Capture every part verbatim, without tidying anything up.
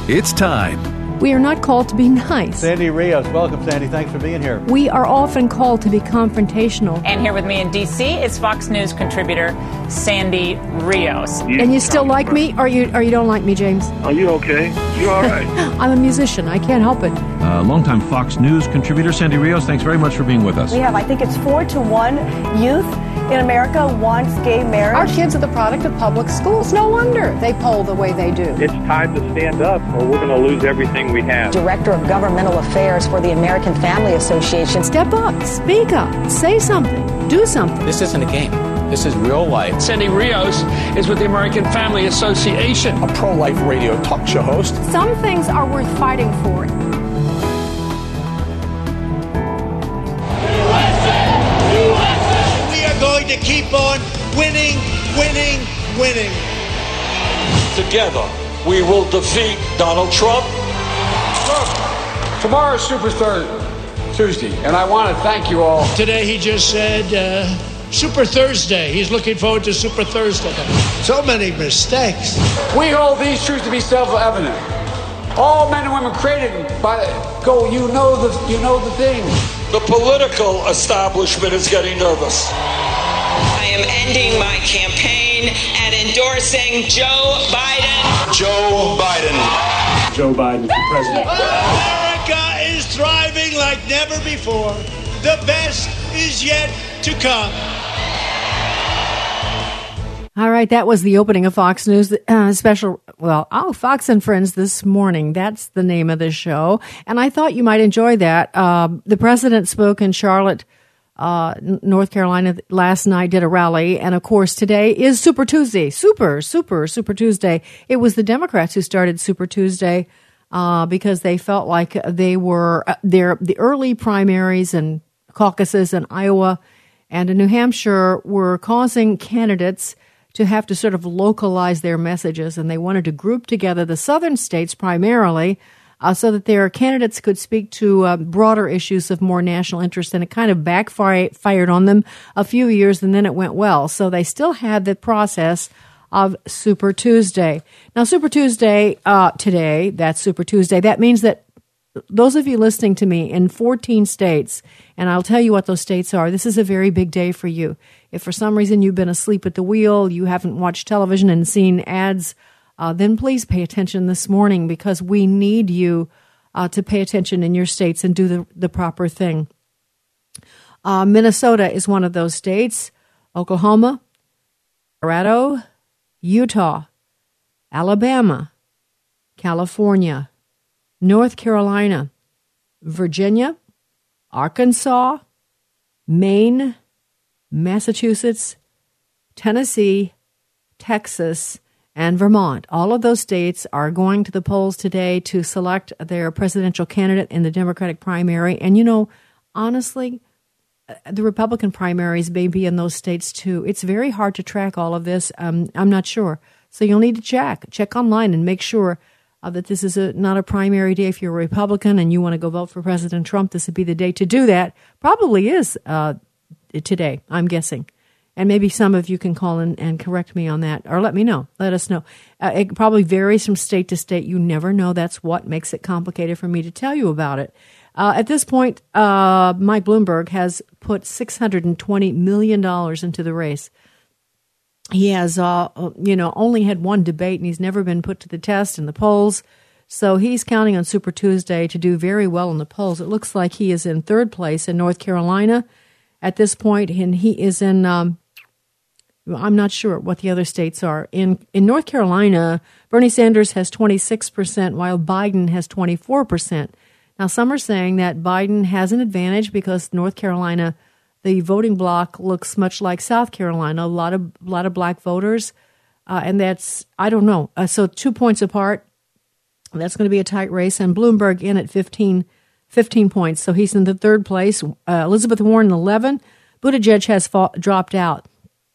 It's time. We are not called to be nice. Sandy Rios. Welcome, Sandy. Thanks for being here. We are often called to be confrontational. And here with me in D C is Fox News contributor Sandy Rios. You and you still like me, or you or you don't like me, James? Are you okay? You all right? I'm a musician. I can't help it. Uh, longtime Fox News contributor Sandy Rios, thanks very much for being with us. We have, I think it's four to one youth in America wants gay marriage. Our kids are the product of public schools. No wonder they poll the way they do. It's time to stand up or we're going to lose everything we have. Director of Governmental Affairs for the American Family Association. Step up, speak up, say something, do something. This isn't a game. This is real life. Sandy Rios is with the American Family Association. A pro-life radio talk show host. Some things are worth fighting for. Going to keep on winning, winning, winning. Together, we will defeat Donald Trump. Look, tomorrow's Super Tuesday, and I want to thank you all. Today, he just said uh, Super Thursday. He's looking forward to Super Thursday. So many mistakes. We hold these truths to be self-evident. All men and women created by go. You know the. You know the thing. The political establishment is getting nervous. I am ending my campaign and endorsing Joe Biden. Joe Biden. Joe Biden, president. America is thriving like never before. The best is yet to come. All right, that was the opening of Fox News uh, special. Well, oh, Fox and Friends This Morning. That's the name of the show. And I thought you might enjoy that. Uh, the president spoke in Charlotte, uh, North Carolina last night, did a rally. And, of course, today is Super Tuesday. Super, super, Super Tuesday. It was the Democrats who started Super Tuesday uh, because they felt like they were uh, their the early primaries and caucuses in Iowa and in New Hampshire were causing candidates to have to sort of localize their messages, and they wanted to group together the southern states primarily uh, so that their candidates could speak to uh, broader issues of more national interest, and it kind of backfired on them a few years, and then it went well. So they still had the process of Super Tuesday. Now, Super Tuesday uh, today, that's Super Tuesday, that means that those of you listening to me in fourteen states, and I'll tell you what those states are, this is a very big day for you. If for some reason you've been asleep at the wheel, you haven't watched television and seen ads, uh, then please pay attention this morning because we need you uh, to pay attention in your states and do the, the proper thing. Uh, Minnesota is one of those states. Oklahoma, Colorado, Utah, Alabama, California, North Carolina, Virginia, Arkansas, Maine, Massachusetts, Tennessee, Texas, and Vermont. All of those states are going to the polls today to select their presidential candidate in the Democratic primary. And, you know, honestly, the Republican primaries may be in those states, too. It's very hard to track all of this. Um, I'm not sure. So you'll need to check. Check online and make sure uh, that this is a, not a primary day. If you're a Republican and you want to go vote for President Trump, this would be the day to do that. Probably is uh today, I'm guessing. And maybe some of you can call in and correct me on that or let me know. Let us know. Uh, it probably varies from state to state. You never know. That's what makes it complicated for me to tell you about it. Uh, at this point, uh, Mike Bloomberg has put six hundred twenty million dollars into the race. He has, uh, you know, only had one debate and he's never been put to the test in the polls. So he's counting on Super Tuesday to do very well in the polls. It looks like he is in third place in North Carolina at this point, and he is in, um, I'm not sure what the other states are. In in North Carolina, Bernie Sanders has twenty-six percent, while Biden has twenty-four percent. Now, some are saying that Biden has an advantage because North Carolina, the voting bloc looks much like South Carolina, a lot of, a lot of black voters, uh, and that's, I don't know. Uh, so two points apart, that's going to be a tight race, and Bloomberg in at fifteen fifteen points. So he's in the third place. Uh, Elizabeth Warren, eleven. Buttigieg has fall, dropped out.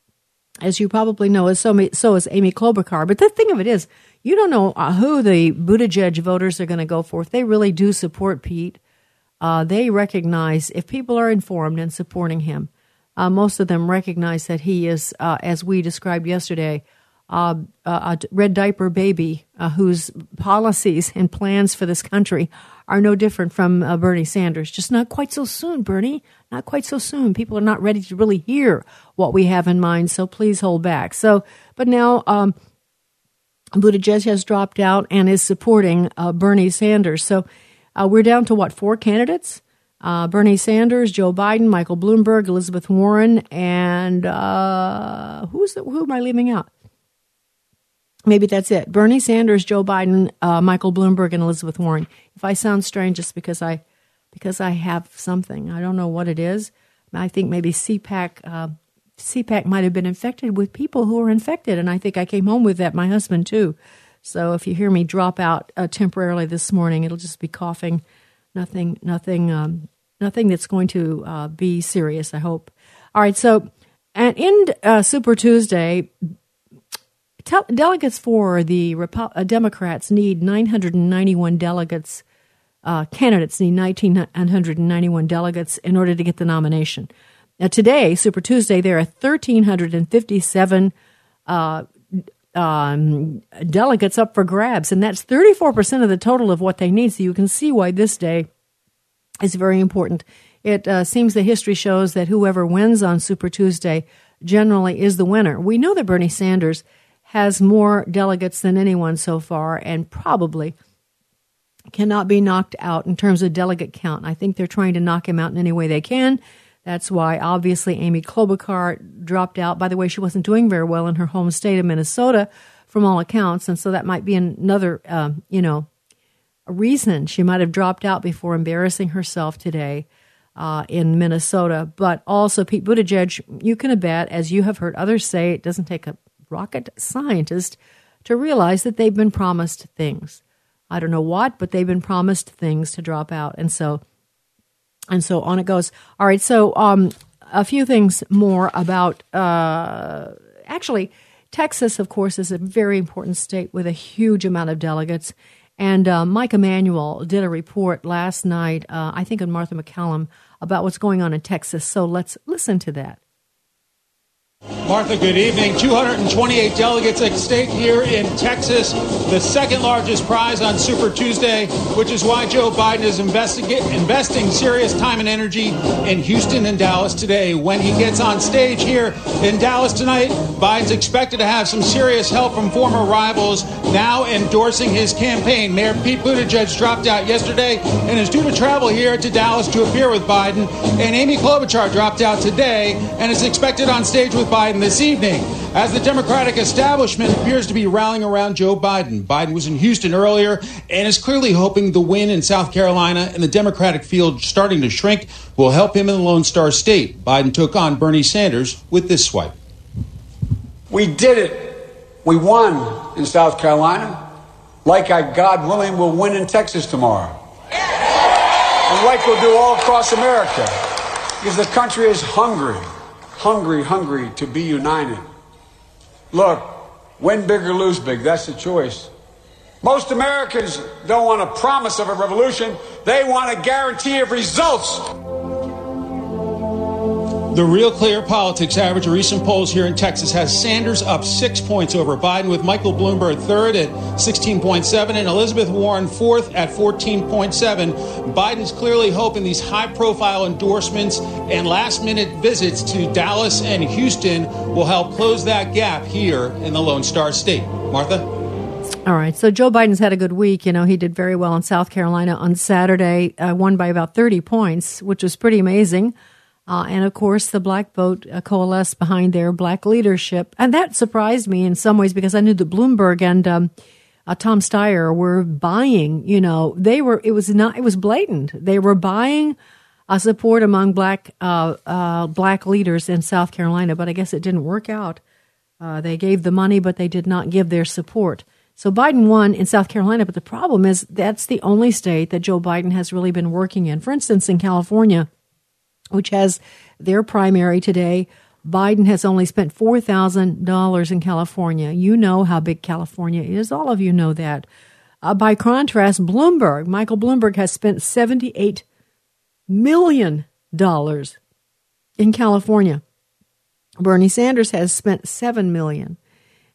As you probably know, so, so is Amy Klobuchar. But the thing of it is, you don't know uh, who the Buttigieg voters are going to go for. If they really do support Pete, uh, they recognize, if people are informed and supporting him, uh, most of them recognize that he is, uh, as we described yesterday, uh, a red diaper baby uh, whose policies and plans for this country are no different from uh, Bernie Sanders. Just not quite so soon, Bernie. Not quite so soon. People are not ready to really hear what we have in mind, so please hold back. So, but now um, Buttigieg has dropped out and is supporting uh, Bernie Sanders. So uh, we're down to, what, four candidates? Uh, Bernie Sanders, Joe Biden, Michael Bloomberg, Elizabeth Warren, and uh, who's the, who am I leaving out? Maybe that's it. Bernie Sanders, Joe Biden, uh, Michael Bloomberg, and Elizabeth Warren. If I sound strange, just because I because I have something. I don't know what it is. I think maybe C PAC, uh, C PAC might have been infected with people who are infected, and I think I came home with that, my husband too. So if you hear me drop out uh, temporarily this morning, it'll just be coughing. Nothing, nothing, um, nothing that's going to uh, be serious, I hope. All right, so and in uh, Super Tuesday, Tel- delegates for the Repo- uh, Democrats need nine hundred ninety-one delegates. Uh, candidates need one thousand nine hundred ninety-one delegates in order to get the nomination. Now, today, Super Tuesday, there are one thousand three hundred fifty-seven uh, um, delegates up for grabs, and that's thirty-four percent of the total of what they need. So you can see why this day is very important. It uh, seems the history shows that whoever wins on Super Tuesday generally is the winner. We know that Bernie Sanders has more delegates than anyone so far, and probably cannot be knocked out in terms of delegate count. I think they're trying to knock him out in any way they can. That's why, obviously, Amy Klobuchar dropped out. By the way, she wasn't doing very well in her home state of Minnesota, from all accounts, and so that might be another, um, you know, a reason she might have dropped out before embarrassing herself today uh, in Minnesota. But also, Pete Buttigieg, you can bet, as you have heard others say, it doesn't take a rocket scientist to realize that they've been promised things. I don't know what, but they've been promised things to drop out. And so and so on it goes. All right, so um, a few things more about, uh, actually, Texas, of course, is a very important state with a huge amount of delegates. And uh, Mike Emanuel did a report last night, uh, I think on Martha McCallum, about what's going on in Texas. So let's listen to that. Martha, good evening. two hundred twenty-eight delegates at stake here in Texas, the second largest prize on Super Tuesday, which is why Joe Biden is investing serious time and energy in Houston and Dallas today. When he gets on stage here in Dallas tonight, Biden's expected to have some serious help from former rivals now endorsing his campaign. Mayor Pete Buttigieg dropped out yesterday and is due to travel here to Dallas to appear with Biden. And Amy Klobuchar dropped out today and is expected on stage with Biden this evening, as the Democratic establishment appears to be rallying around Joe Biden. Biden was in Houston earlier and is clearly hoping the win in South Carolina and the Democratic field starting to shrink will help him in the Lone Star State. Biden took on Bernie Sanders with this swipe. We did it. We won in South Carolina. Like I, God willing, will win in Texas tomorrow. And like we'll do all across America, because the country is hungry. Hungry, hungry to be united. Look, win big or lose big, that's the choice. Most Americans don't want a promise of a revolution. They want a guarantee of results. The Real Clear Politics average of recent polls here in Texas has Sanders up six points over Biden, with Michael Bloomberg third at sixteen point seven and Elizabeth Warren fourth at fourteen point seven. Biden's clearly hoping these high-profile endorsements and last-minute visits to Dallas and Houston will help close that gap here in the Lone Star State. Martha? All right, so Joe Biden's had a good week. You know, he did very well in South Carolina on Saturday, uh, won by about thirty points, which was pretty amazing. Uh, and, of course, the black vote uh, coalesced behind their black leadership. And that surprised me in some ways, because I knew that Bloomberg and um, uh, Tom Steyer were buying, you know, they were, it was not, it was blatant. They were buying uh, support among black, uh, uh, black leaders in South Carolina. But I guess it didn't work out. Uh, they gave the money, but they did not give their support. So Biden won in South Carolina. But the problem is that's the only state that Joe Biden has really been working in. For instance, in California, which has their primary today, Biden has only spent four thousand dollars in California. You know how big California is. All of you know that. Uh, by contrast, Bloomberg, Michael Bloomberg, has spent seventy-eight million dollars in California. Bernie Sanders has spent seven million dollars.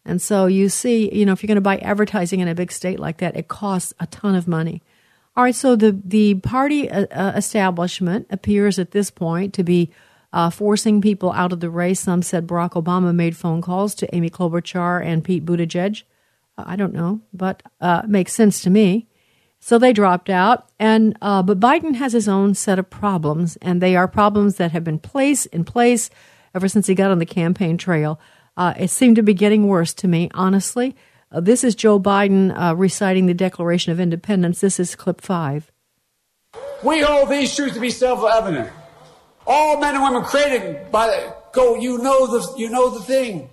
And so you see, you know, if you're going to buy advertising in a big state like that, it costs a ton of money. All right, so the, the party uh, establishment appears at this point to be uh, forcing people out of the race. Some said Barack Obama made phone calls to Amy Klobuchar and Pete Buttigieg. Uh, I don't know, but uh, it makes sense to me. So they dropped out, and uh, but Biden has his own set of problems, and they are problems that have been place in place ever since he got on the campaign trail. Uh, it seemed to be getting worse to me, honestly. Uh, this is Joe Biden uh, reciting the Declaration of Independence. This is clip five. We hold these truths to be self-evident. All men and women created by the, go, you know the, you know the thing.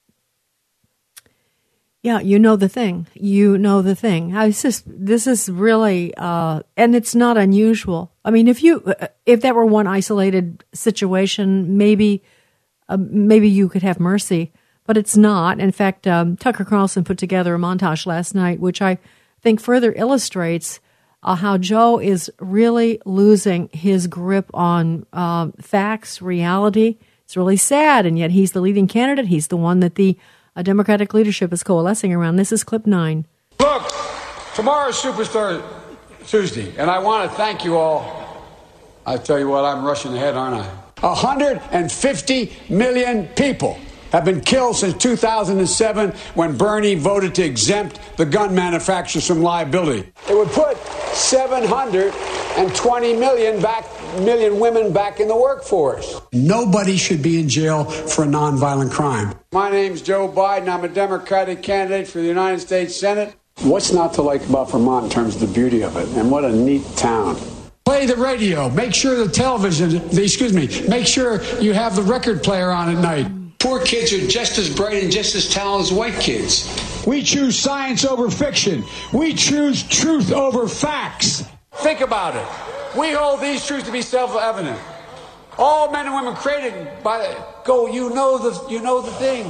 Yeah, you know the thing. You know the thing. I was just, this is really, uh, and it's not unusual. I mean, if you, if that were one isolated situation, maybe, uh, maybe you could have mercy, but it's not. In fact, um, Tucker Carlson put together a montage last night, which I think further illustrates uh, how Joe is really losing his grip on uh, facts, reality. It's really sad, and yet he's the leading candidate. He's the one that the A Democratic leadership is coalescing around. This is clip nine. Look, tomorrow's Super Tuesday, and I want to thank you all. I tell you what, I'm rushing ahead, aren't I? one hundred fifty million people have been killed since two thousand seven when Bernie voted to exempt the gun manufacturers from liability. It would put seven hundred twenty million back million women back in the workforce. Nobody should be in jail for a nonviolent crime. My name's Joe Biden. I'm a Democratic candidate for the United States Senate. What's not to like about Vermont in terms of the beauty of it? And what a neat town. Play the radio. Make sure the television, the, excuse me, make sure you have the record player on at night. Poor kids are just as bright and just as talented as white kids. We choose science over fiction. We choose truth over facts. Think about it. We hold these truths to be self-evident. All men and women created by the, go, you know the, you know the thing.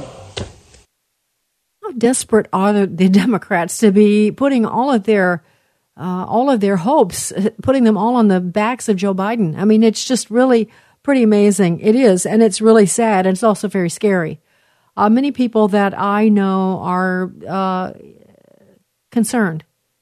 How desperate are the, the Democrats to be putting all of their, uh, all of their hopes, putting them all on the backs of Joe Biden? I mean, it's just really pretty amazing. It is, and it's really sad, and it's also very scary. Uh, many people that I know are uh, concerned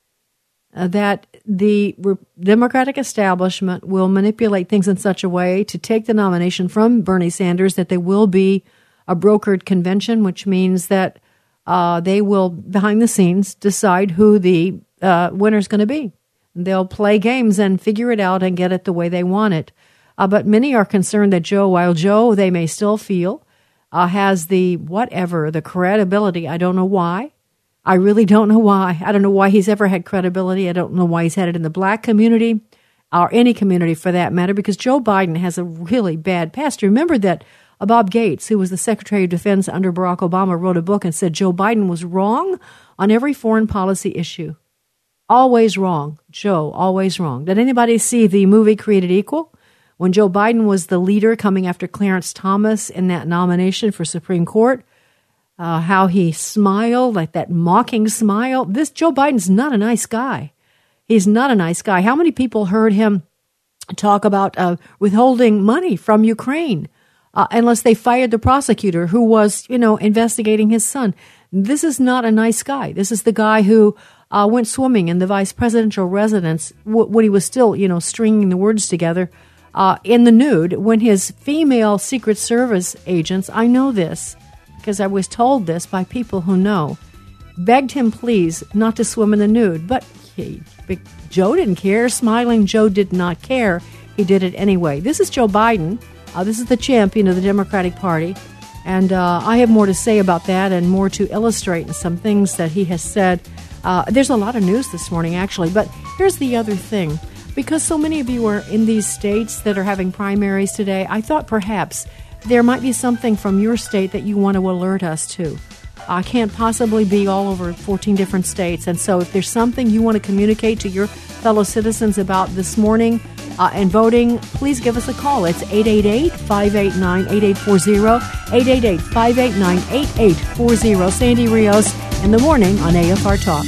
uh, that the Re- Democratic establishment will manipulate things in such a way to take the nomination from Bernie Sanders that there will be a brokered convention, which means that uh, they will, behind the scenes, decide who the uh, winner is going to be. They'll play games and figure it out and get it the way they want it. Uh, but many are concerned that Joe, while Joe, they may still feel, uh, has the whatever, the credibility. I don't know why. I really don't know why. I don't know why he's ever had credibility. I don't know why he's had it in the black community or any community for that matter, because Joe Biden has a really bad past. Remember that uh, Bob Gates, who was the Secretary of Defense under Barack Obama, wrote a book and said Joe Biden was wrong on every foreign policy issue. Always wrong. Joe, always wrong. Did anybody see the movie Created Equal? When Joe Biden was the leader coming after Clarence Thomas in that nomination for Supreme Court, uh, how he smiled, like that mocking smile. This Joe Biden's not a nice guy. He's not a nice guy. How many people heard him talk about uh, withholding money from Ukraine uh, unless they fired the prosecutor who was, you know, investigating his son? This is not a nice guy. This is the guy who uh, went swimming in the vice presidential residence w- when he was still, you know, stringing the words together. Uh, in the nude, when his female Secret Service agents, I know this because I was told this by people who know, begged him please not to swim in the nude. But he, Joe didn't care. Smiling Joe did not care. He did it anyway. This is Joe Biden. Uh, this is the champion of the Democratic Party. And uh, I have more to say about that and more to illustrate some things that he has said. Uh, there's a lot of news this morning, actually. But here's the other thing. Because so many of you are in these states that are having primaries today, I thought perhaps there might be something from your state that you want to alert us to. I can't possibly be all over fourteen different states. And so if there's something you want to communicate to your fellow citizens about this morning uh, and voting, please give us a call. It's eight eight eight, five eight nine, eight eight four zero, eight eight eight, five eight nine, eight eight four zero. Sandy Rios in the morning on A F R Talk.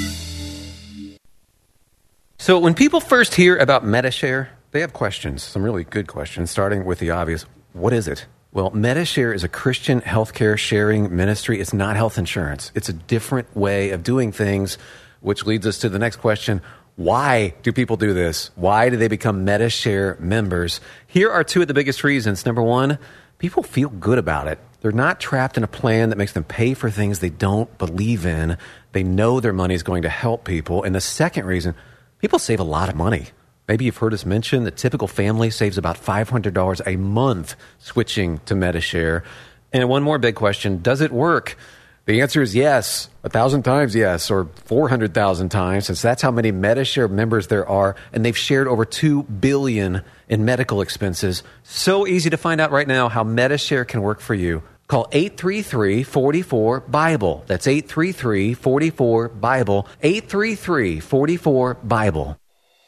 So when people first hear about Medi-Share, they have questions, some really good questions, starting with the obvious. What is it? Well, Medi-Share is a Christian healthcare sharing ministry. It's not health insurance. It's a different way of doing things, which leads us to the next question. Why do people do this? Why do they become Medi-Share members? Here are two of the biggest reasons. Number one, people feel good about it. They're not trapped in a plan that makes them pay for things they don't believe in. They know their money is going to help people. And the second reason, people save a lot of money. Maybe you've heard us mention the typical family saves about five hundred dollars a month switching to Medi-Share. And one more big question, does it work? The answer is yes, a thousand times yes, or four hundred thousand times, since that's how many Medi-Share members there are, and they've shared over two billion dollars in medical expenses. So easy to find out right now how Medi-Share can work for you. Call eight three three, four four, BIBLE. That's eight three three, four four, BIBLE, eight three three, four four, BIBLE.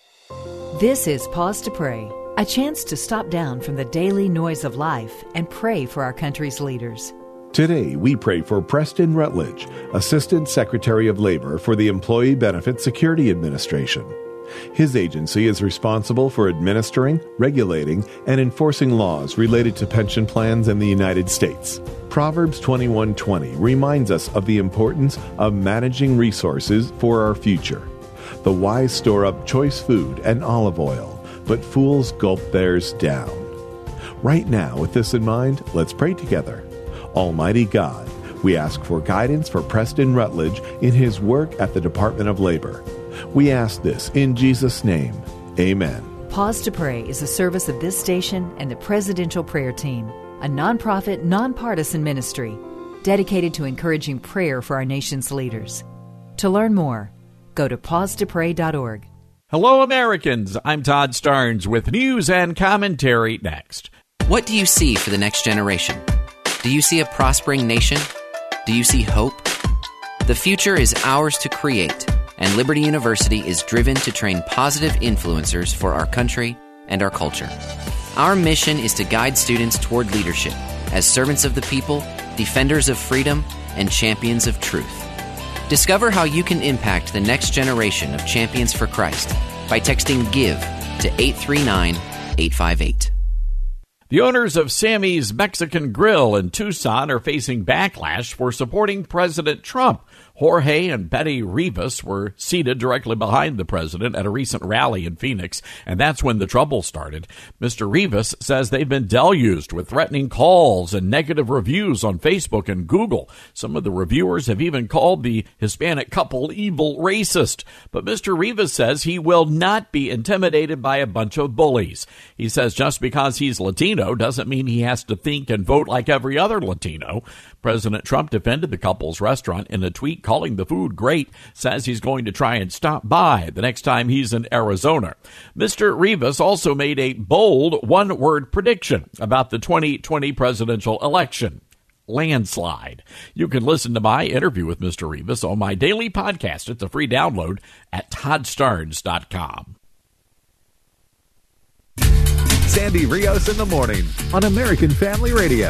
This is Pause to Pray, a chance to stop down from the daily noise of life and pray for our country's leaders. Today, we pray for Preston Rutledge, Assistant Secretary of Labor for the Employee Benefit Security Administration. His agency is responsible for administering, regulating, and enforcing laws related to pension plans in the United States. Proverbs twenty-one twenty reminds us of the importance of managing resources for our future. The wise store up choice food and olive oil, but fools gulp theirs down. Right now, with this in mind, let's pray together. Almighty God, we ask for guidance for Preston Rutledge in his work at the Department of Labor. We ask this in Jesus' name. Amen. Pause to Pray is a service of this station and the Presidential Prayer Team, a nonprofit, nonpartisan ministry dedicated to encouraging prayer for our nation's leaders. To learn more, go to pause to pray dot org. Hello, Americans. I'm Todd Starnes with news and commentary next. What do you see for the next generation? Do you see a prospering nation? Do you see hope? The future is ours to create, and Liberty University is driven to train positive influencers for our country and our culture. Our mission is to guide students toward leadership as servants of the people, defenders of freedom, and champions of truth. Discover how you can impact the next generation of champions for Christ by texting GIVE to eight three nine, eight five eight. The owners of Sammy's Mexican Grill in Tucson are facing backlash for supporting President Trump. Jorge and Betty Rivas were seated directly behind the president at a recent rally in Phoenix, and that's when the trouble started. Mister Rivas says they've been deluged with threatening calls and negative reviews on Facebook and Google. Some of the reviewers have even called the Hispanic couple evil racist. But Mister Rivas says he will not be intimidated by a bunch of bullies. He says just because he's Latino doesn't mean he has to think and vote like every other Latino. President Trump defended the couple's restaurant in a tweet calling the food great, says he's going to try and stop by the next time he's in Arizona. Mister Rivas also made a bold one-word prediction about the twenty twenty presidential election. Landslide. You can listen to my interview with Mister Rivas on my daily podcast. It's a free download at todd starnes dot com. Sandy Rios in the morning on American Family Radio.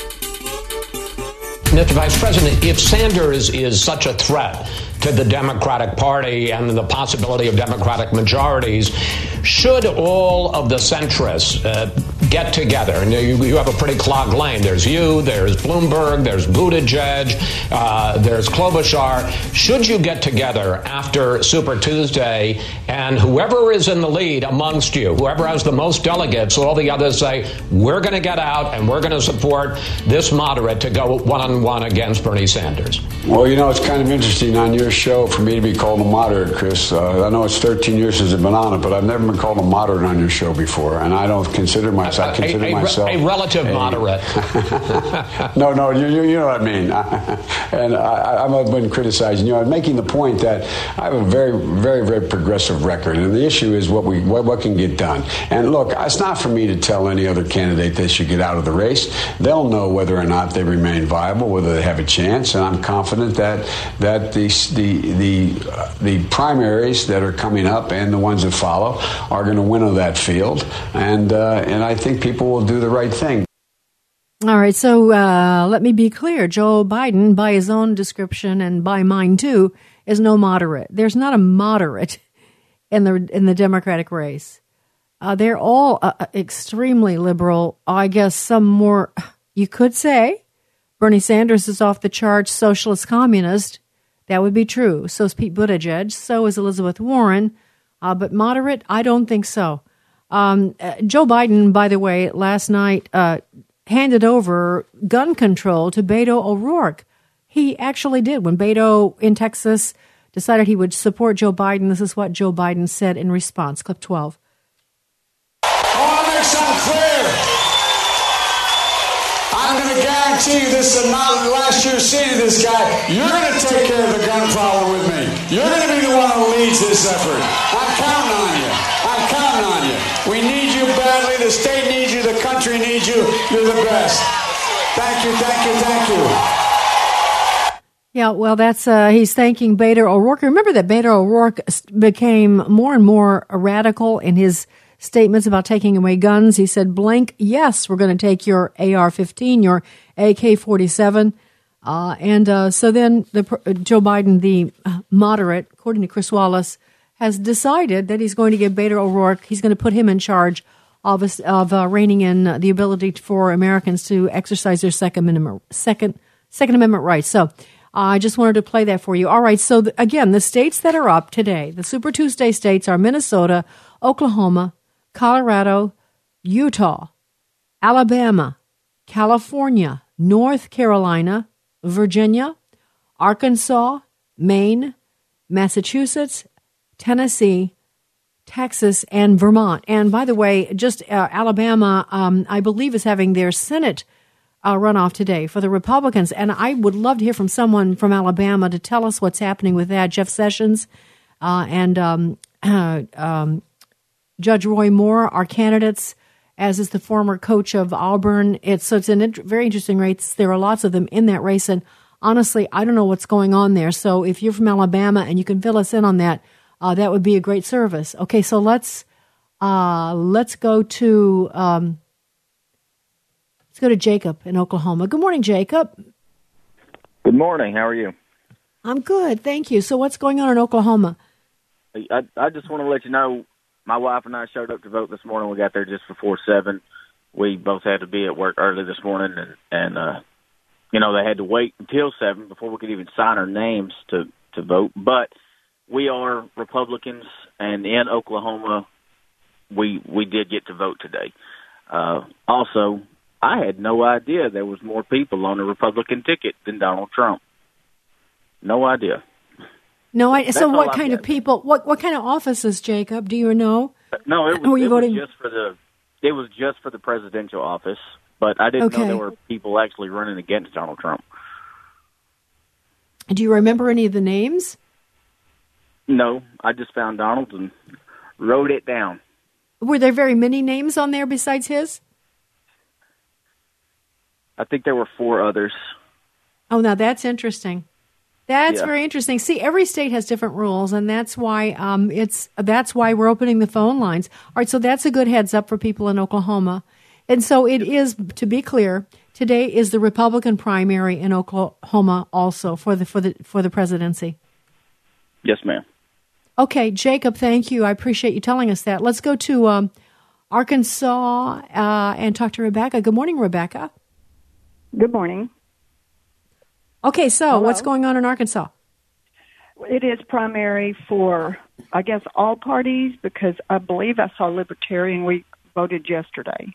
Mister Vice President, if Sanders is such a threat to the Democratic Party and the possibility of Democratic majorities, should all of the centrists uh, get together? And you, you have a pretty clogged lane. There's you, there's Bloomberg, there's Buttigieg, uh, there's Klobuchar. Should you get together after Super Tuesday and whoever is in the lead amongst you, whoever has the most delegates, all the others say, we're going to get out and we're going to support this moderate to go one-on-one against Bernie Sanders? Well, you know, it's kind of interesting on your show for me to be called a moderate, Chris. Uh, I know it's thirteen years since I've been on it, but I've never been called a moderate on your show before, and I don't consider myself. I consider a, a, myself a relative a, moderate. no, no, you, you, you know what I mean. and I, I've been criticizing you. I'm making the point that I have a very, very, very progressive record, and the issue is what we what, what can get done. And look, it's not for me to tell any other candidate they should get out of the race. They'll know whether or not they remain viable, whether they have a chance, and I'm confident that that the the the, uh, the primaries that are coming up and the ones that follow are going to winnow that field, and uh, and I think people will do the right thing. All right, so uh, let me be clear. Joe Biden, by his own description and by mine too, is no moderate. There's not a moderate in the in the Democratic race. Uh, they're all uh, extremely liberal. I guess some more you could say Bernie Sanders is off the charts socialist communist. That would be true. So is Pete Buttigieg. So is Elizabeth Warren. Uh, but moderate, I don't think so. Um, uh, Joe Biden, by the way, last night uh, handed over gun control to Beto O'Rourke. He actually did. When Beto in Texas decided he would support Joe Biden, this is what Joe Biden said in response. Clip twelve. I want to make something clear. I'm going to guarantee you this is not the last year seeing this guy. You're going to take care of the gun problem with me. You're going to be the one who leads this effort. I'm counting on you. I'm counting on you. We need you badly. The state needs you. The country needs you. You're the best. Thank you, thank you, thank you. Yeah, well, that's uh, he's thanking Beto O'Rourke. Remember that Beto O'Rourke became more and more radical in his statements about taking away guns. He said, blank, yes, we're going to take your A R fifteen, your A K forty-seven. Uh, and uh, so then the, uh, Joe Biden, the moderate, according to Chris Wallace, has decided that he's going to give Beto O'Rourke, he's going to put him in charge of, of uh, reining in uh, the ability for Americans to exercise their Second Amendment, second, second Amendment rights. So uh, I just wanted to play that for you. All right, so the, again, the states that are up today, the Super Tuesday states are Minnesota, Oklahoma, Colorado, Utah, Alabama, California, North Carolina, Virginia, Arkansas, Maine, Massachusetts, Tennessee, Texas, and Vermont. And by the way, just uh, Alabama, um, I believe, is having their Senate uh, runoff today for the Republicans. And I would love to hear from someone from Alabama to tell us what's happening with that. Jeff Sessions uh, and um, uh, um, Judge Roy Moore are candidates, as is the former coach of Auburn. It's so it's a int- very interesting race. There are lots of them in that race, and honestly, I don't know what's going on there. So if you're from Alabama and you can fill us in on that, uh, that would be a great service. Okay, so let's uh, let's go to um, let's go to Jacob in Oklahoma. Good morning, Jacob. Good morning. How are you? I'm good, thank you. So what's going on in Oklahoma? I I just want to let you know. My wife and I showed up to vote this morning. We got there just before seven. We both had to be at work early this morning, and, and uh, you know, they had to wait until seven before we could even sign our names to, to vote. But we are Republicans, and in Oklahoma, we we did get to vote today. Uh, also, I had no idea there was more people on the Republican ticket than Donald Trump. No idea. No, I, so what kind of people, what what kind of offices, Jacob, do you know? No, it was, Were you it voting? was just for the it was just for the presidential office, but I didn't Okay. know there were people actually running against Donald Trump. Do you remember any of the names? No, I just found Donald and wrote it down. Were there very many names on there besides his? I think there were four others. Oh, now that's interesting. That's Yeah. very interesting. See, every state has different rules, and that's why um, it's that's why we're opening the phone lines. All right, so that's a good heads up for people in Oklahoma. And so it is, to be clear, today is the Republican primary in Oklahoma, also for the for the for the presidency. Yes, ma'am. Okay, Jacob, thank you. I appreciate you telling us that. Let's go to um, Arkansas uh, and talk to Rebecca. Good morning, Rebecca. Good morning. Okay, so Hello. what's going on in Arkansas? It is primary for, I guess, all parties, because I believe I saw Libertarian. We voted yesterday.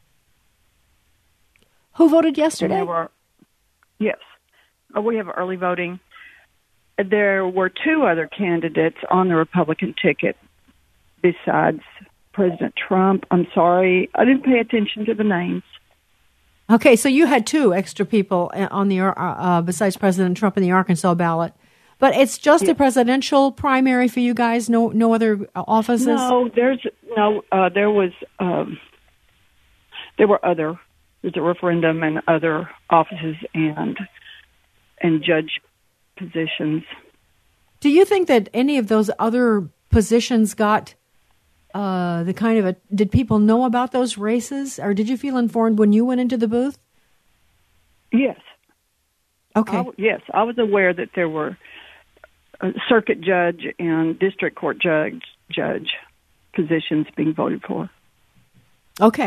Who voted yesterday? There were, yes. Oh, we have early voting. There were two other candidates on the Republican ticket besides President Trump. I'm sorry, I didn't pay attention to the names. Okay, so you had two extra people on the uh, uh, besides President Trump in the Arkansas ballot, but it's just Yeah. a presidential primary for you guys. No, no other offices. No, there's no. Uh, there was. Um, there were other. There's a referendum and other offices and and judge positions. Do you think that any of those other positions got uh, the kind of a? Did people know about those races, or did you feel informed when you went into the booth? Yes. Okay. I, yes, I was aware that there were a circuit judge and district court judge judge positions being voted for. Okay.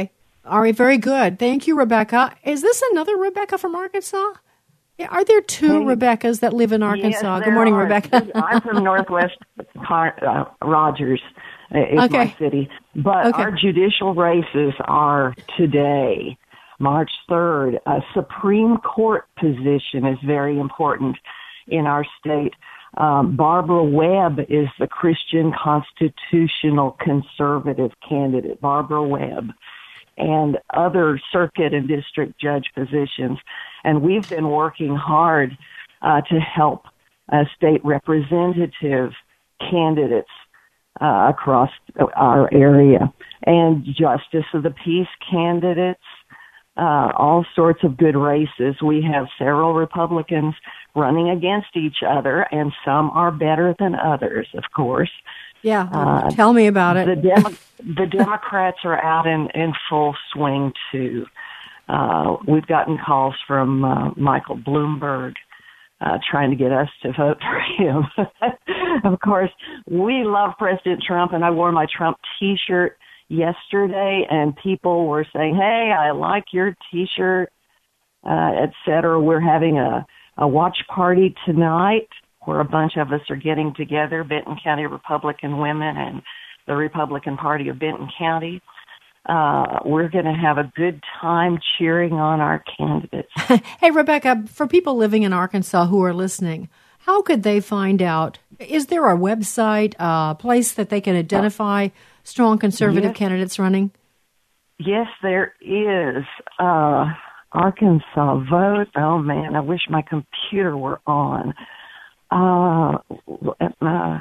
All right, very good. Thank you, Rebecca. Is this another Rebecca from Arkansas? Are there two hey, Rebeccas that live in Arkansas? Yes, Good morning, are. Rebecca. I'm from Northwest uh, Rogers. Is okay. my city. But okay. our judicial races are today, March third. A Supreme Court position is very important in our state. Um, Barbara Webb is the Christian Constitutional Conservative candidate, Barbara Webb, and other circuit and district judge positions. And we've been working hard uh, to help uh, state representative candidates uh, across our area, and justice of the peace candidates, uh, all sorts of good races. We have several Republicans running against each other, and some are better than others, of course. Yeah, uh, tell me about it. The, Demo- the Democrats are out in, in full swing, too. Uh, we've gotten calls from uh, Michael Bloomberg uh, trying to get us to vote for him. Of course, we love President Trump, and I wore my Trump T-shirt yesterday, and people were saying, hey, I like your T-shirt, uh, et cetera. We're having a, a watch party tonight where a bunch of us are getting together, Benton County Republican women and the Republican Party of Benton County. Uh, we're going to have a good time cheering on our candidates. Hey, Rebecca, for people living in Arkansas who are listening, how could they find out? Is there a website, a place that they can identify strong conservative yes. candidates running? Yes, there is. Uh, Arkansas Vote. Oh, man, I wish my computer were on. Uh, uh,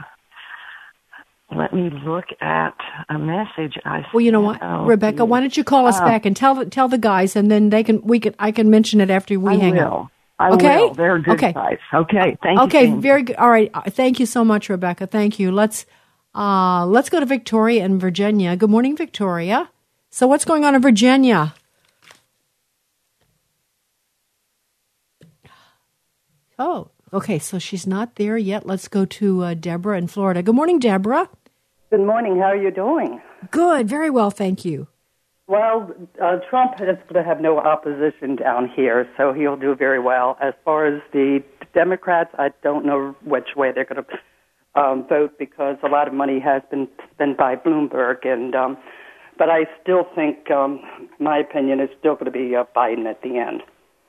let me look at a message I sent. Well, you know what, Rebecca, why don't you call us uh, back and tell tell the guys, and then they can we can I can mention it after we I hang will. up. I okay? will. They're good okay. sites. Okay, thank okay, you. Okay, very good. All right, thank you so much, Rebecca. Thank you. Let's uh, let's go to Victoria in Virginia. Good morning, Victoria. So, what's going on in Virginia? Oh. Okay, so she's not there yet. Let's go to uh, Deborah in Florida. Good morning, Deborah. Good morning. How are you doing? Good. Very well, thank you. Well, uh, Trump is going to have no opposition down here, so he'll do very well. As far as the Democrats, I don't know which way they're going to um, vote because a lot of money has been spent by Bloomberg, and um, but I still think, um, my opinion is still going to be uh, Biden at the end.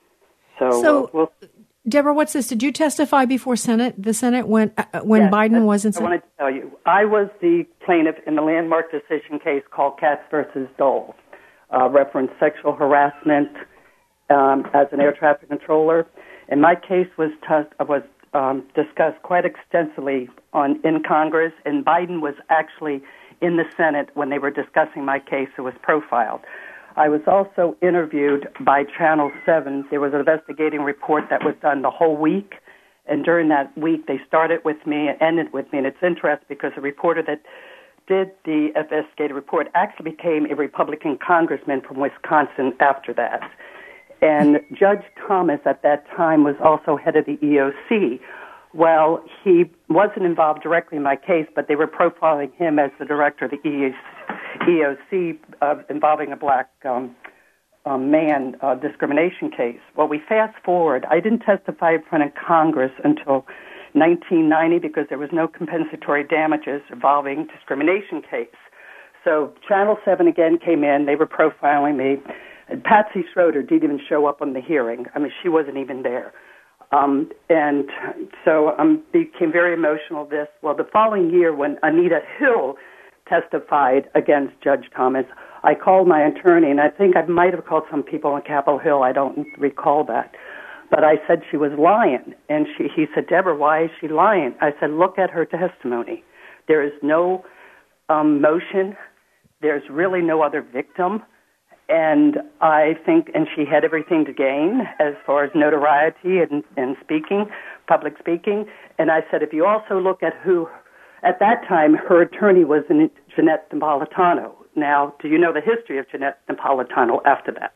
So, so uh, we'll. Deborah, what's this? Did you testify before Senate, the Senate when uh, when yes, Biden was in Senate? I wanted to tell you, I was the plaintiff in the landmark decision case called Katz versus Dole, uh, referenced sexual harassment um, as an air traffic controller, and my case was t- was um, discussed quite extensively on in Congress, and Biden was actually in the Senate when they were discussing my case. It was profiled. I was also interviewed by Channel seven. There was an investigating report that was done the whole week, and during that week they started with me and ended with me. And it's interesting because the reporter that did the investigative report actually became a Republican congressman from Wisconsin after that. And Judge Thomas at that time was also head of the E O C. Well, he wasn't involved directly in my case, but they were profiling him as the director of the E O C uh, involving a black um, um, man uh, discrimination case. Well, we fast forward. I didn't testify in front of Congress until nineteen ninety because there was no compensatory damages involving discrimination case. So Channel seven again came in. They were profiling me. And Patsy Schroeder didn't even show up on the hearing. I mean, she wasn't even there. Um, and so I um, became very emotional of this. Well, the following year when Anita Hill testified against Judge Thomas, I called my attorney, and I think I might have called some people on Capitol Hill. I don't recall that. But I said she was lying. And she, he said, Deborah, why is she lying? I said, look at her testimony. There is no um, motion. There's really no other victim. And I think, and she had everything to gain as far as notoriety and, and speaking, public speaking. And I said, if you also look at who, at that time, her attorney was Jeanette Napolitano. Now, do you know the history of Jeanette Napolitano after that?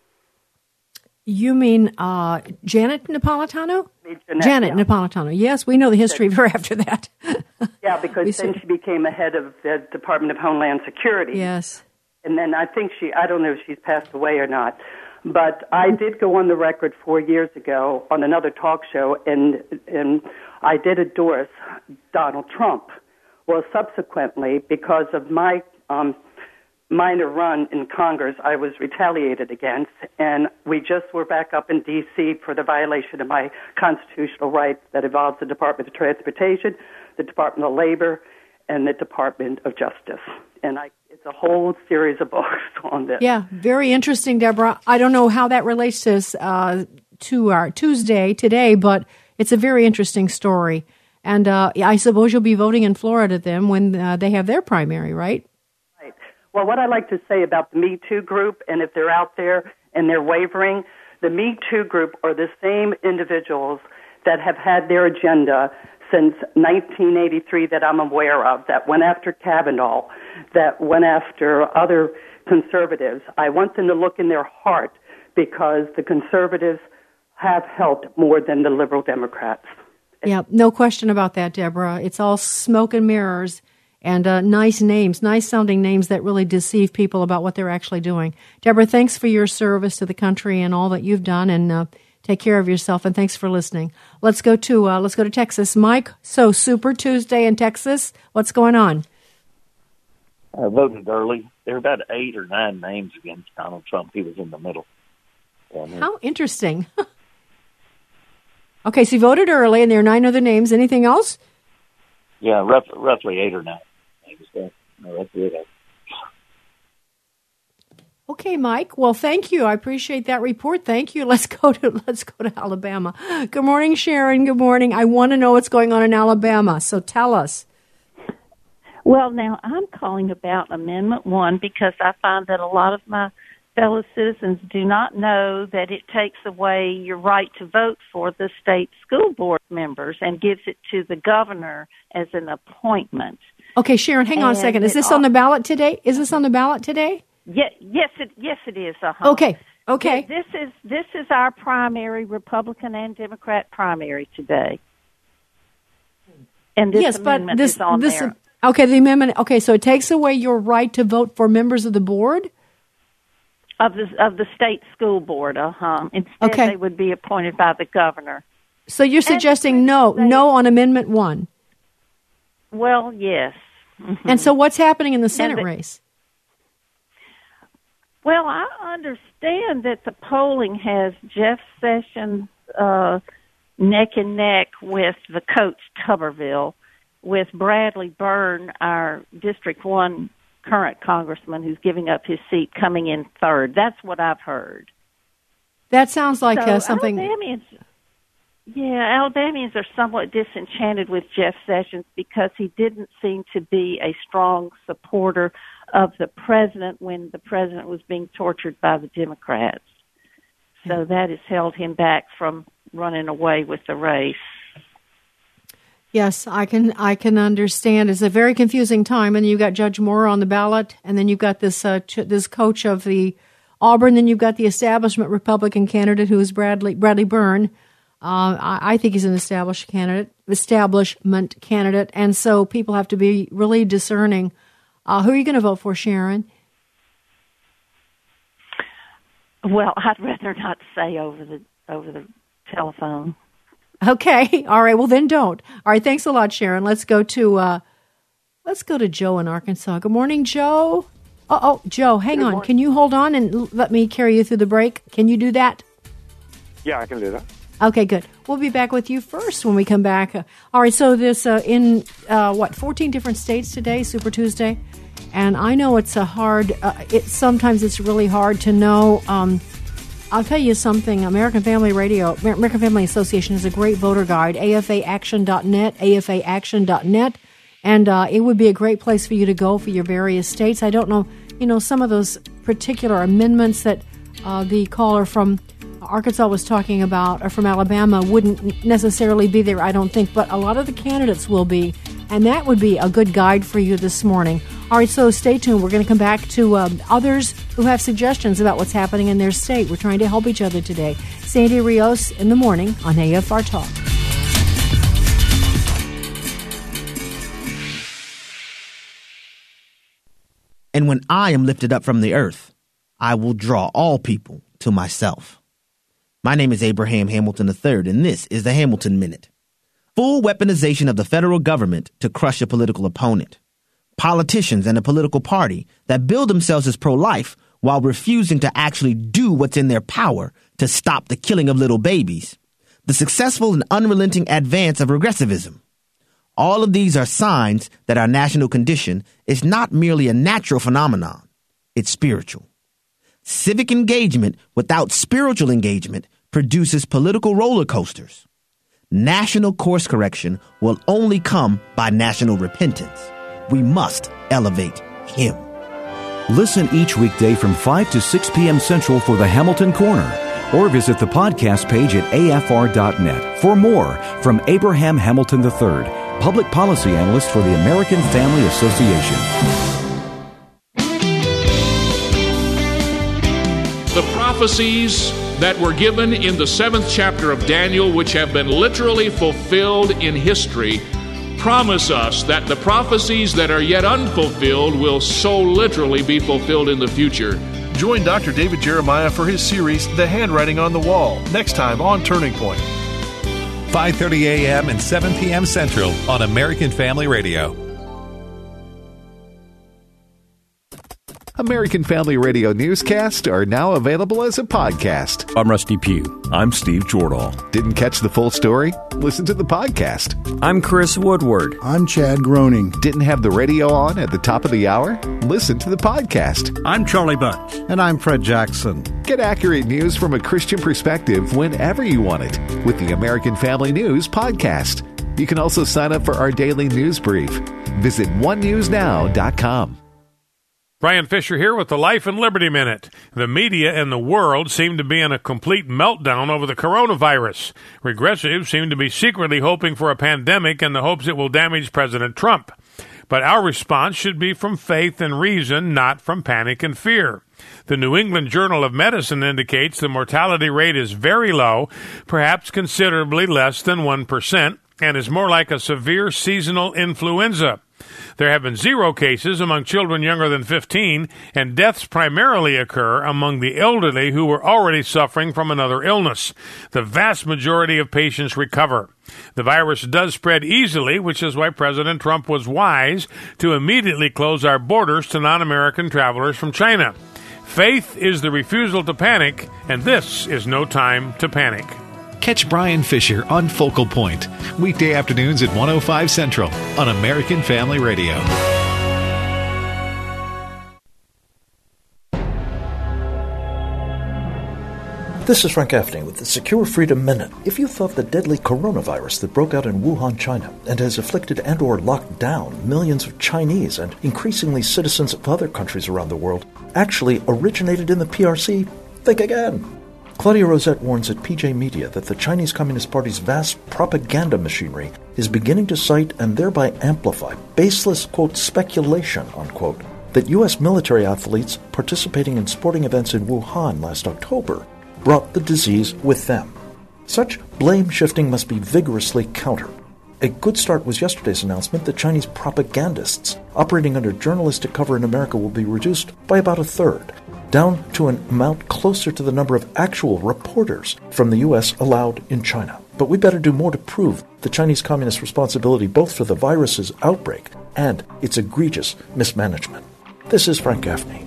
You mean uh, Janet Napolitano? Jeanette, Janet yeah. Napolitano. Yes, we know the history of her after that. Yeah, because then she became the head of the Department of Homeland Security. Yes. and then I think she, I don't know if she's passed away or not, but I did go on the record four years ago on another talk show, and and I did endorse Donald Trump. Well, subsequently, because of my um, minor run in Congress, I was retaliated against, and we just were back up in D C for the violation of my constitutional right that involves the Department of Transportation, the Department of Labor, and the Department of Justice. And I, it's a whole series of books on this. Yeah, very interesting, Deborah. I don't know how that relates to uh, to our Tuesday today, but it's a very interesting story. And uh, I suppose you'll be voting in Florida then when uh, they have their primary, right? Right. Well, what I like to say about the Me Too group, and if they're out there and they're wavering, the Me Too group are the same individuals that have had their agenda since nineteen eighty-three that I'm aware of, that went after Kavanaugh, that went after other conservatives. I want them to look in their heart because the conservatives have helped more than the liberal Democrats. Yeah, no question about that, Deborah. It's all smoke and mirrors and uh, nice names, nice-sounding names that really deceive people about what they're actually doing. Deborah, thanks for your service to the country and all that you've done, and uh, take care of yourself, and thanks for listening. Let's go to uh, let's go to Texas. Mike, so Super Tuesday in Texas. What's going on? I voted early. There were about eight or nine names against Donald Trump. He was in the middle. I mean, How interesting. Okay, so you voted early, and there are nine other names. Anything else? Yeah, rough, roughly eight or nine names. No, that's it. Okay, Mike. Well, thank you. I appreciate that report. Thank you. Let's go to let's go to Alabama. Good morning, Sharon. Good morning. I want to know what's going on in Alabama, so tell us. Well, now I'm calling about Amendment One because I find that a lot of my fellow citizens do not know that it takes away your right to vote for the state school board members and gives it to the governor as an appointment. Okay, Sharon, hang on and a second. Is this all, on the ballot today? Is this on the ballot today? Yeah, yes, it yes it is. Uh-huh. Okay, okay. This is this is our primary, Republican and Democrat primary today, and this yes, amendment but this is on this there. Okay, the amendment. Okay, so it takes away your right to vote for members of the board. Of the of the state school board, uh huh. Instead, okay. they would be appointed by the governor. So you're suggesting no, they, no on Amendment One. Well, yes. Mm-hmm. And so, what's happening in the Senate the, race? Well, I understand that the polling has Jeff Sessions uh, neck and neck with the coach Tuberville, with Bradley Byrne, our District One current congressman who's giving up his seat, coming in third. That's what I've heard. That sounds like so uh, something. Alabamians, yeah, Alabamians are somewhat disenchanted with Jeff Sessions because he didn't seem to be a strong supporter of the president when the president was being tortured by the Democrats. So that has held him back from running away with the race. Yes, I can I can understand. It's a very confusing time, and you've got Judge Moore on the ballot, and then you've got this uh, ch- this coach of the Auburn, then you've got the establishment Republican candidate who is Bradley Bradley Byrne. Uh, I, I think he's an established candidate, establishment candidate, and so people have to be really discerning. Uh, who are you going to vote for, Sharon? Well, I'd rather not say over the over the telephone. Okay. All right. Well, then don't. All right. Thanks a lot, Sharon. Let's go to uh, let's go to Joe in Arkansas. Good morning, Joe. Oh, oh, Joe, hang Good on. morning. Can you hold on and l- let me carry you through the break? Can you do that? Yeah, I can do that. Okay, good. We'll be back with you first when we come back. Uh, all right. So this uh, in uh, what fourteen different states today, Super Tuesday, and I know it's a hard. Uh, it sometimes it's really hard to know. Um, I'll tell you something. American Family Radio, American Family Association is a great voter guide, A F A action dot net, A F A action dot net, and uh, it would be a great place for you to go for your various states. I don't know, you know, some of those particular amendments that uh, the caller from Arkansas was talking about, or from Alabama, wouldn't necessarily be there, I don't think, but a lot of the candidates will be, and that would be a good guide for you this morning. All right, so stay tuned. We're going to come back to um, others who have suggestions about what's happening in their state. We're trying to help each other today. Sandy Rios in the morning on A F R Talk. And when I am lifted up from the earth, I will draw all people to myself. My name is Abraham Hamilton the third, and this is the Hamilton Minute. Full weaponization of the federal government to crush a political opponent. Politicians and a political party that bill themselves as pro-life while refusing to actually do what's in their power to stop the killing of little babies. The successful and unrelenting advance of regressivism. All of these are signs that our national condition is not merely a natural phenomenon, it's spiritual. Civic engagement without spiritual engagement produces political roller coasters. National course correction will only come by national repentance. We must elevate him. Listen each weekday from five to six p.m. Central for the Hamilton Corner, or visit the podcast page at A F R dot net for more from Abraham Hamilton the third, Public Policy Analyst for the American Family Association. The prophecies that were given in the seventh chapter of Daniel, which have been literally fulfilled in history, promise us that the prophecies that are yet unfulfilled will so literally be fulfilled in the future. Join Doctor David Jeremiah for his series, The Handwriting on the Wall, next time on Turning Point. five thirty a.m. and seven p.m. Central on American Family Radio. American Family Radio newscasts are now available as a podcast. I'm Rusty Pugh. I'm Steve Jordahl. Didn't catch the full story? Listen to the podcast. I'm Chris Woodward. I'm Chad Groening. Didn't have the radio on at the top of the hour? Listen to the podcast. I'm Charlie Bunch. And I'm Fred Jackson. Get accurate news from a Christian perspective whenever you want it with the American Family News podcast. You can also sign up for our daily news brief. Visit one news now dot com. Brian Fisher here with the Life and Liberty Minute. The media and the world seem to be in a complete meltdown over the coronavirus. Regressives seem to be secretly hoping for a pandemic in the hopes it will damage President Trump. But our response should be from faith and reason, not from panic and fear. The New England Journal of Medicine indicates the mortality rate is very low, perhaps considerably less than one percent, and is more like a severe seasonal influenza. There have been zero cases among children younger than fifteen, and deaths primarily occur among the elderly who were already suffering from another illness. The vast majority of patients recover. The virus does spread easily, which is why President Trump was wise to immediately close our borders to non-American travelers from China. Faith is the refusal to panic, and this is no time to panic. Catch Brian Fisher on Focal Point, weekday afternoons at one oh five Central on American Family Radio. This is Frank Gaffney with the Secure Freedom Minute. If you thought the deadly coronavirus that broke out in Wuhan, China, and has afflicted and or locked down millions of Chinese and increasingly citizens of other countries around the world actually originated in the P R C, think again. Claudia Rosette warns at P J Media that the Chinese Communist Party's vast propaganda machinery is beginning to cite and thereby amplify baseless, quote, speculation, unquote, that U S military athletes participating in sporting events in Wuhan last October brought the disease with them. Such blame shifting must be vigorously countered. A good start was yesterday's announcement that Chinese propagandists operating under journalistic cover in America will be reduced by about a third, down to an amount closer to the number of actual reporters from the U S allowed in China. But we better do more to prove the Chinese Communist responsibility both for the virus's outbreak and its egregious mismanagement. This is Frank Gaffney.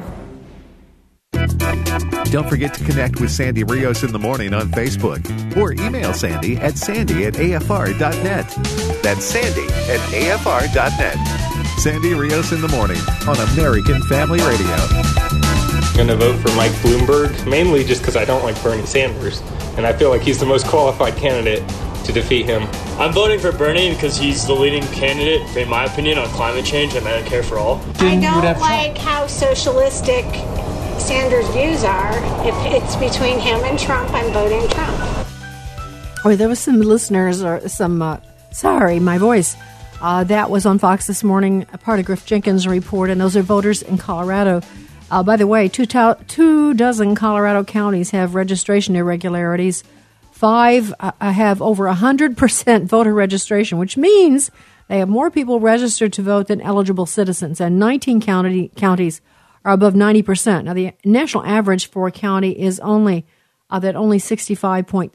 Don't forget to connect with Sandy Rios in the morning on Facebook or email Sandy at sandy at A F R dot net. That's Sandy at A F R dot net. Sandy Rios in the morning on American Family Radio. I'm going to vote for Mike Bloomberg, mainly just because I don't like Bernie Sanders, and I feel like he's the most qualified candidate to defeat him. I'm voting for Bernie because he's the leading candidate, in my opinion, on climate change and Medicare for all. I don't like how socialistic Sanders' views are. If it's between him and Trump, I'm voting Trump. Oh, there was some listeners or some, uh, sorry, my voice. Uh, that was on Fox this morning, a part of Griff Jenkins' report, and those are voters in Colorado. Uh, by the way, two, to- two dozen Colorado counties have registration irregularities. Five uh, have over one hundred percent voter registration, which means They have more people registered to vote than eligible citizens, and nineteen county, counties are above ninety percent. Now, the national average for a county is only uh, that only sixty-five point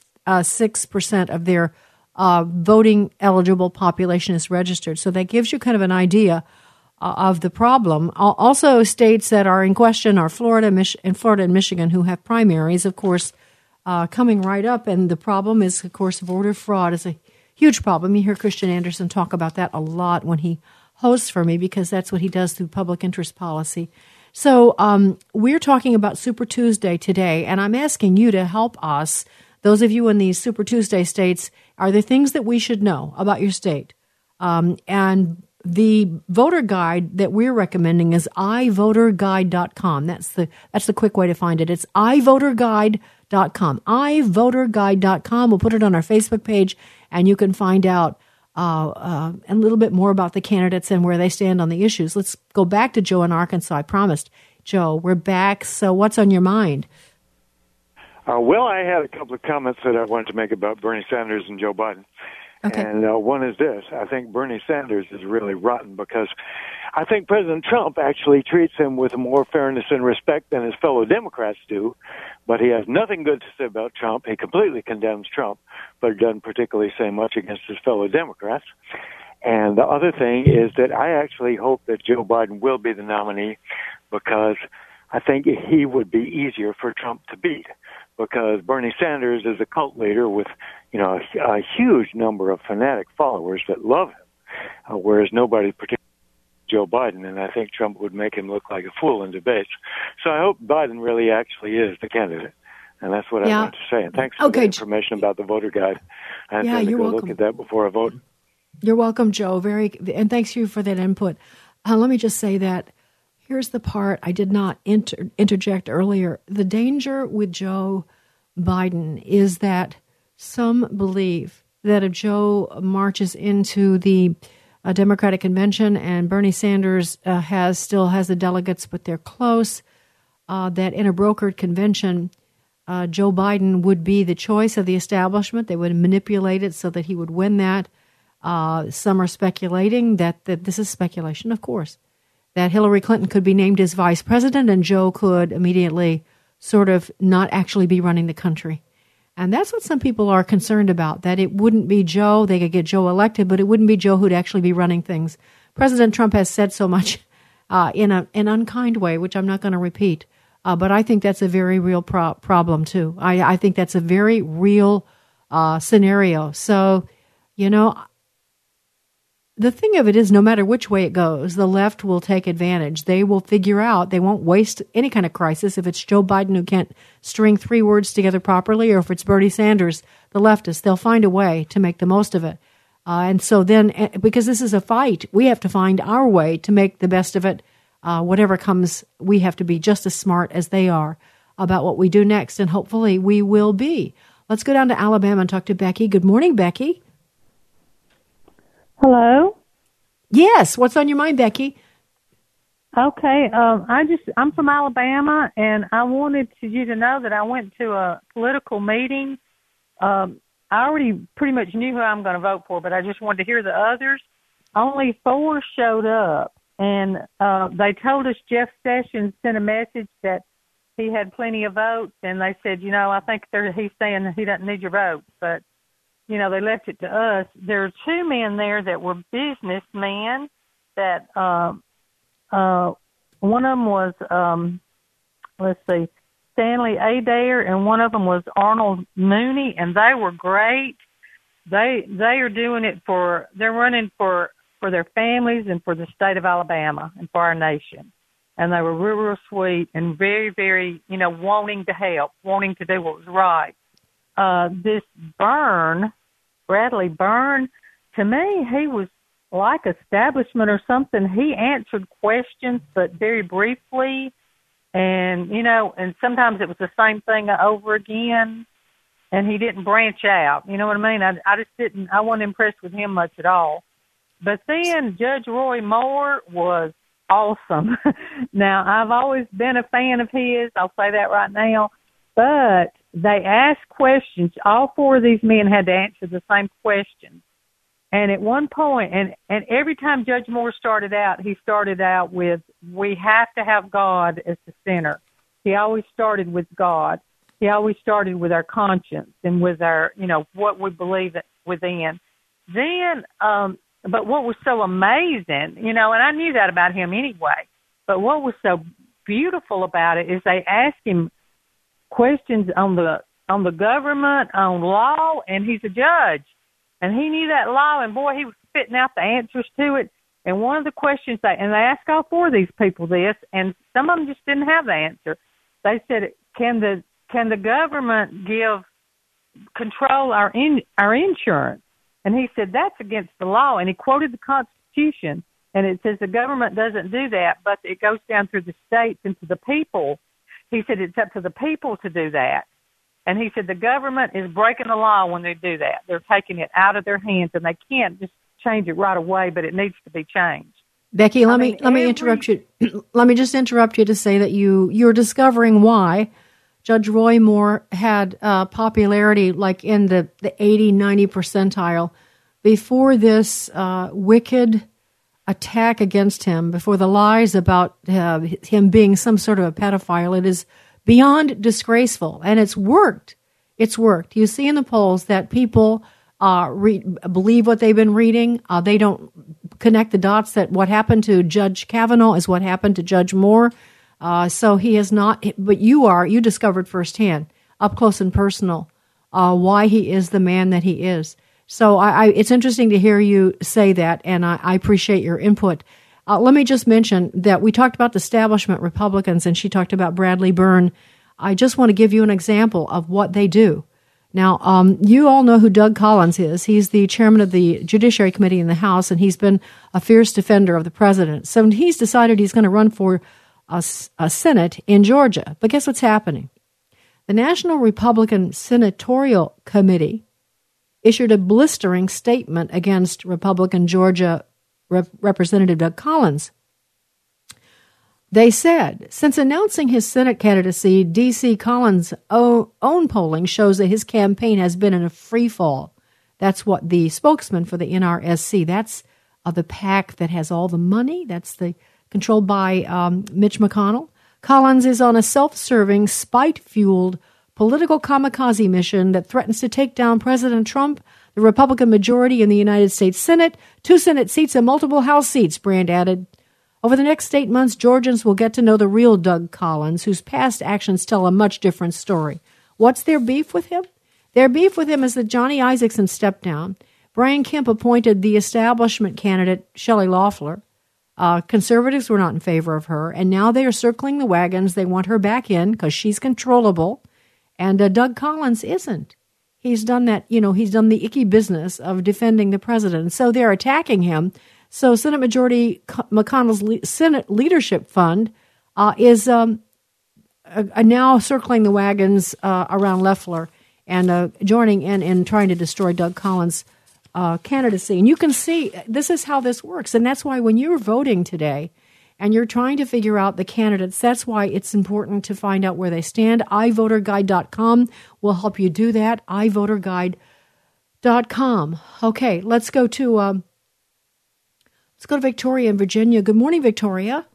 six percent of their uh, voting eligible population is registered. So that gives you kind of an idea uh, of the problem. Also, states that are in question are Florida, Mich- and Florida and Michigan, who have primaries, of course, uh, coming right up. And the problem is, of course, voter fraud is a huge problem. You hear Christian Anderson talk about that a lot when he hosts for me, because that's what he does through public interest policy. So um, we're talking about Super Tuesday today, and I'm asking you to help us. Those of you in these Super Tuesday states, are there things that we should know about your state? Um, and the voter guide that we're recommending is i voter guide dot com. That's the that's the quick way to find it. It's i voter guide dot com. i voter guide dot com. We'll put it on our Facebook page, and you can find out uh, uh, a little bit more about the candidates and where they stand on the issues. Let's go back to Joe in Arkansas. I promised. Joe, we're back. So what's on your mind? Uh, well, I had a couple of comments that I wanted to make about Bernie Sanders and Joe Biden. Okay. And uh, one is this. I think Bernie Sanders is really rotten because I think President Trump actually treats him with more fairness and respect than his fellow Democrats do, but he has nothing good to say about Trump. He completely condemns Trump, but doesn't particularly say much against his fellow Democrats. And the other thing is that I actually hope that Joe Biden will be the nominee because I think he would be easier for Trump to beat. Because Bernie Sanders is a cult leader with, you know, a, a huge number of fanatic followers that love him, uh, whereas nobody particularly Joe Biden, and I think Trump would make him look like a fool in debates. So I hope Biden really actually is the candidate, and that's what yeah. I want to say. And thanks for okay. the information about the voter guide. I have yeah, to you're go welcome. look at that before I vote. You're welcome, Joe. Very, and thanks you for that input. Uh, let me just say that. Here's the part I did not inter- interject earlier. The danger with Joe Biden is that some believe that if Joe marches into the uh, Democratic convention and Bernie Sanders uh, has still has the delegates, but they're close, uh, that in a brokered convention, uh, Joe Biden would be the choice of the establishment. They would manipulate it so that he would win that. Uh, some are speculating that, that this is speculation, of course, that Hillary Clinton could be named as vice president and Joe could immediately sort of not actually be running the country. And that's what some people are concerned about, that it wouldn't be Joe. They could get Joe elected, but it wouldn't be Joe who'd actually be running things. President Trump has said so much uh, in a, an unkind way, which I'm not going to repeat. Uh, but I think that's a very real pro- problem, too. I, I think that's a very real uh, scenario. So, you know, the thing of it is, no matter which way it goes, the left will take advantage. They will figure out, they won't waste any kind of crisis. If it's Joe Biden who can't string three words together properly, or if it's Bernie Sanders, the leftist, they'll find a way to make the most of it. Uh, and so then, because this is a fight, we have to find our way to make the best of it. Uh, whatever comes, we have to be just as smart as they are about what we do next, and hopefully we will be. Let's go down to Alabama and talk to Becky. Good morning, Becky. Hello? Yes. What's on your mind, Becky? Okay. Um, I just, I'm from Alabama, and I wanted to, you to know that I went to a political meeting. Um, I already pretty much knew who I'm going to vote for, but I just wanted to hear the others. Only four showed up, and uh, they told us Jeff Sessions sent a message that he had plenty of votes, and they said, you know, I think they're, he's saying he doesn't need your vote, but you know, they left it to us. There are two men there that were businessmen that, uh, uh, one of them was, um, let's see, Stanley Adair, and one of them was Arnold Mooney, and they were great. They, they are doing it for, they're running for, for their families and for the state of Alabama and for our nation. And they were real, real sweet and very, very, you know, wanting to help, wanting to do what was right. Uh, this Byrne, Bradley Byrne, to me, he was like establishment or something. He answered questions, but very briefly. And, you know, and sometimes it was the same thing over again. And he didn't branch out. You know what I mean? I, I just didn't, I wasn't impressed with him much at all. But then Judge Roy Moore was awesome. Now, I've always been a fan of his. I'll say that right now. But they asked questions. All four of these men had to answer the same question. And at one point, and, and every time Judge Moore started out, he started out with, we have to have God as the center. He always started with God. He always started with our conscience and with our, you know, what we believe within. Then, um, but what was so amazing, you know, and I knew that about him anyway, but what was so beautiful about it is they asked him questions on the on the government, on law, and he's a judge. And he knew that law, and boy, he was spitting out the answers to it. And one of the questions, they, and they asked all four of these people this, and some of them just didn't have the answer. They said, can the can the government give, control our in, our insurance? And he said, that's against the law. And he quoted the Constitution, and it says the government doesn't do that, but it goes down through the states and to the people. He said it's up to the people to do that. And he said the government is breaking the law when they do that. They're taking it out of their hands, and they can't just change it right away, but it needs to be changed. Becky, let I me mean, let me every, interrupt you. Let me just interrupt you to say that you you're discovering why Judge Roy Moore had uh, popularity like in the, the eighty, ninety percentile before this uh, wicked attack against him, before the lies about uh, him being some sort of a pedophile. It is beyond disgraceful, and it's worked. It's worked. You see in the polls that people uh, read, believe what they've been reading. Uh, they don't connect the dots that what happened to Judge Kavanaugh is what happened to Judge Moore. Uh, so he is not, but you are, you discovered firsthand, up close and personal, uh, why he is the man that he is. So I, I, it's interesting to hear you say that, and I, I appreciate your input. Uh, let me just mention that we talked about the establishment Republicans, and she talked about Bradley Byrne. I just want to give you an example of what they do. Now, um, you all know who Doug Collins is. He's the chairman of the Judiciary Committee in the House, and he's been a fierce defender of the president. So he's decided he's going to run for a, a Senate in Georgia. But guess what's happening? The National Republican Senatorial Committee issued a blistering statement against Republican Georgia Rep- Representative Doug Collins. They said, since announcing his Senate candidacy, D C Collins' own, own polling shows that his campaign has been in a free fall. That's what the spokesman for the N R S C, that's uh, the PAC that has all the money, that's the controlled by um, Mitch McConnell. Collins is on a self-serving, spite-fueled political kamikaze mission that threatens to take down President Trump, the Republican majority in the United States Senate, two Senate seats and multiple House seats, Brand added. Over the next eight months, Georgians will get to know the real Doug Collins, whose past actions tell a much different story. What's their beef with him? Their beef with him is that Johnny Isakson stepped down. Brian Kemp appointed the establishment candidate, Shelley Loeffler. Uh, conservatives were not in favor of her, and now they are circling the wagons. They want her back in because she's controllable, and uh, Doug Collins isn't. He's done that, you know, he's done the icky business of defending the president. So they're attacking him. So Senate Majority McConnell's Le- Senate Leadership Fund uh, is um, uh, now circling the wagons uh, around Loeffler and uh, joining in in trying to destroy Doug Collins' uh, candidacy. And you can see this is how this works. And that's why when you're voting today and you're trying to figure out the candidates, that's why it's important to find out where they stand. i voter guide dot com will help you do that. i voter guide dot com. Okay, let's go to... Um, Let's go to Victoria in Virginia. Good morning, Victoria.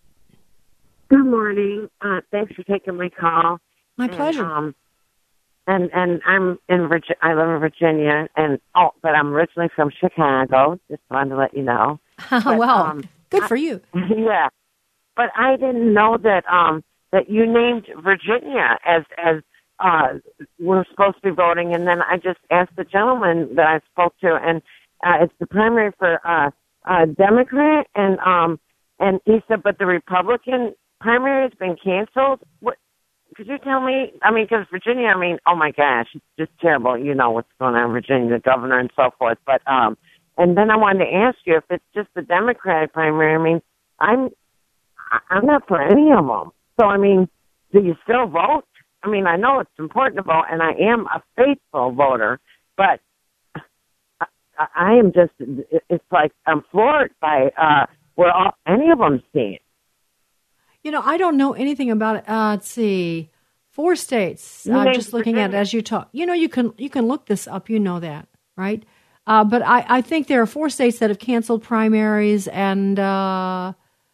Good morning. Uh, thanks for taking my call. My and, pleasure. Um, and and I'm in Virginia. I live in Virginia, and oh, but I'm originally from Chicago. Just wanted to let you know. But, wow, um, good for you. I, yeah, but I didn't know that um that you named Virginia as as uh we're supposed to be voting, and then I just asked the gentleman that I spoke to, and uh, it's the primary for uh. Uh, Democrat, and um, and he said, but the Republican primary has been canceled. What? Could you tell me? I mean, because Virginia, I mean, oh my gosh, it's just terrible. You know what's going on in Virginia, the governor and so forth. But um, and then I wanted to ask you if it's just the Democratic primary. I mean, I'm I'm not for any of them. So I mean, do you still vote? I mean, I know it's important to vote, and I am a faithful voter, but I am just, it's like I'm floored by uh, where all, any of them stand. You know, I don't know anything about it. Uh, let's see. Four states. I'm uh, just looking at it as you talk. You know, you can you can look this up. You know that, right? Uh, but I, I think there are four states that have canceled primaries, and uh,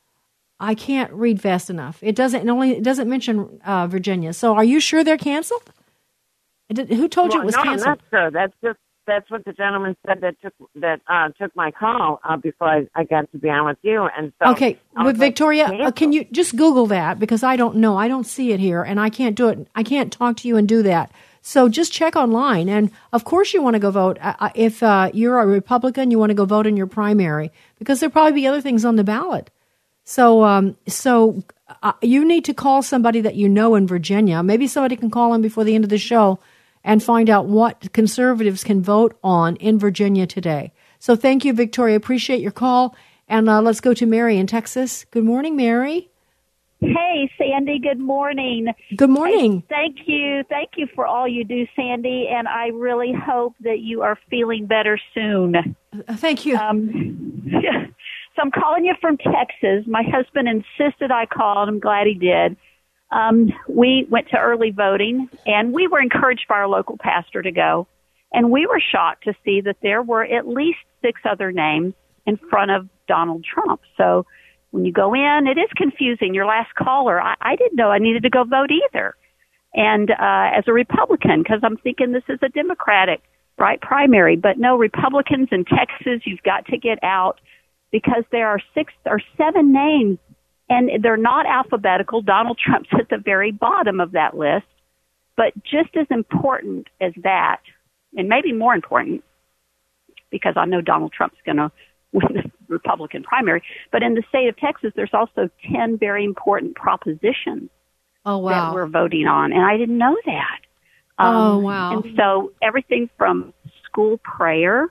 I can't read fast enough. It doesn't it only it doesn't mention uh, Virginia. So are you sure they're canceled? Did, who told well, you it was no, canceled? I'm not sure. That's just that's what the gentleman said that took that uh, took my call uh, before I, I got to be on with you. And so okay, with Victoria, uh, can you just Google that, because I don't know. I don't see it here, and I can't do it. I can't talk to you and do that. So just check online, and of course you want to go vote. Uh, if uh, you're a Republican, you want to go vote in your primary, because there'll probably be other things on the ballot. So, um, so uh, you need to call somebody that you know in Virginia. Maybe somebody can call in before the end of the show and find out what conservatives can vote on in Virginia today. So thank you, Victoria. Appreciate your call. And uh, let's go to Mary in Texas. Good morning, Mary. Hey, Sandy. Good morning. Good morning. Hey, thank you. Thank you for all you do, Sandy. And I really hope that you are feeling better soon. Uh, thank you. Um, so I'm calling you from Texas. My husband insisted I called. I'm glad he did. Um, we went to early voting, and we were encouraged by our local pastor to go. And we were shocked to see that there were at least six other names in front of Donald Trump. So when you go in, it is confusing. Your last caller, I, I didn't know I needed to go vote either. And uh, as a Republican, because I'm thinking this is a Democratic, right, primary. But no, Republicans in Texas, you've got to get out, because there are six or seven names, and they're not alphabetical. Donald Trump's at the very bottom of that list. But just as important as that, and maybe more important, because I know Donald Trump's going to win the Republican primary, but in the state of Texas, there's also ten very important propositions oh, wow. that we're voting on, and I didn't know that. Um, oh, wow. And so everything from school prayer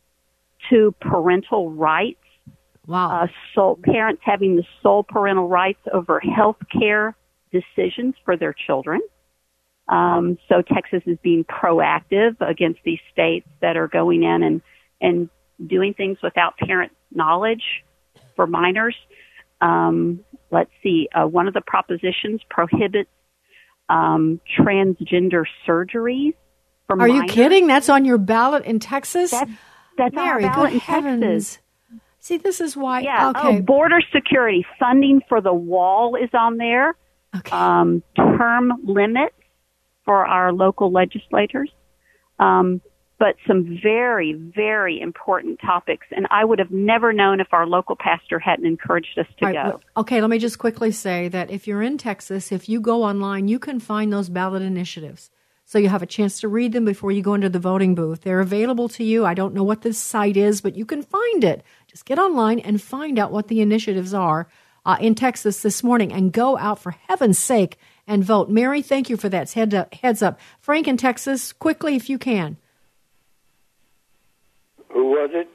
to parental rights, wow. uh, sole, parents having the sole parental rights over health care decisions for their children. Um, so Texas is being proactive against these states that are going in and, and doing things without parent knowledge for minors. Um, let's see, uh, one of the propositions prohibits um, transgender surgeries for Are minors. you kidding? That's on your ballot in Texas? That's, that's Mary, on our ballot good in heavens. Texas. See, this is why. Yeah. Okay. Oh, border security funding for the wall is on there. Okay. Um, term limits for our local legislators. Um, but some very, very important topics. And I would have never known if our local pastor hadn't encouraged us to All go. right, okay, let me just quickly say that if you're in Texas, if you go online, you can find those ballot initiatives. So you have a chance to read them before you go into the voting booth. They're available to you. I don't know what this site is, but you can find it. Just get online and find out what the initiatives are uh, in Texas this morning, and go out, for heaven's sake, and vote. Mary, thank you for that. Head up, heads up. Frank in Texas, quickly if you can. Who was it?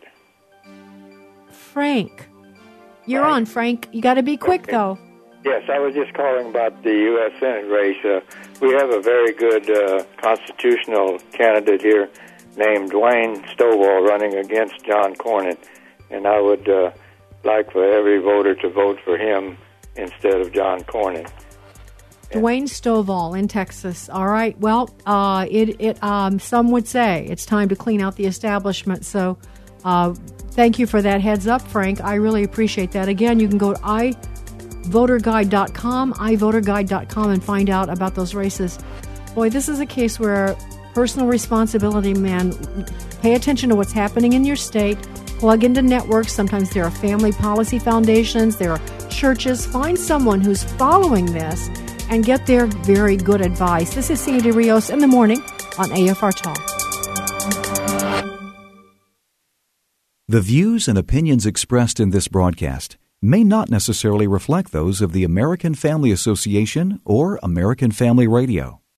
Frank. You're Frank. on, Frank. You got to be quick, okay. though. Yes, I was just calling about the U S Senate race. Uh, we have a very good uh, constitutional candidate here named Wayne Stovall running against John Cornyn, and I would uh, like for every voter to vote for him instead of John Cornyn. Dwayne Stovall in Texas. All right. Well, uh, it it um, some would say it's time to clean out the establishment. So, uh, thank you for that heads up, Frank. I really appreciate that. Again, you can go to i voter guide dot com, i voter guide dot com, and find out about those races. Boy, this is a case where personal responsibility, man. Pay attention to what's happening in your state. Plug into networks. Sometimes there are family policy foundations. There are churches. Find someone who's following this and get their very good advice. This is Sandy Rios in the morning on A F R Talk. The views and opinions expressed in this broadcast may not necessarily reflect those of the American Family Association or American Family Radio.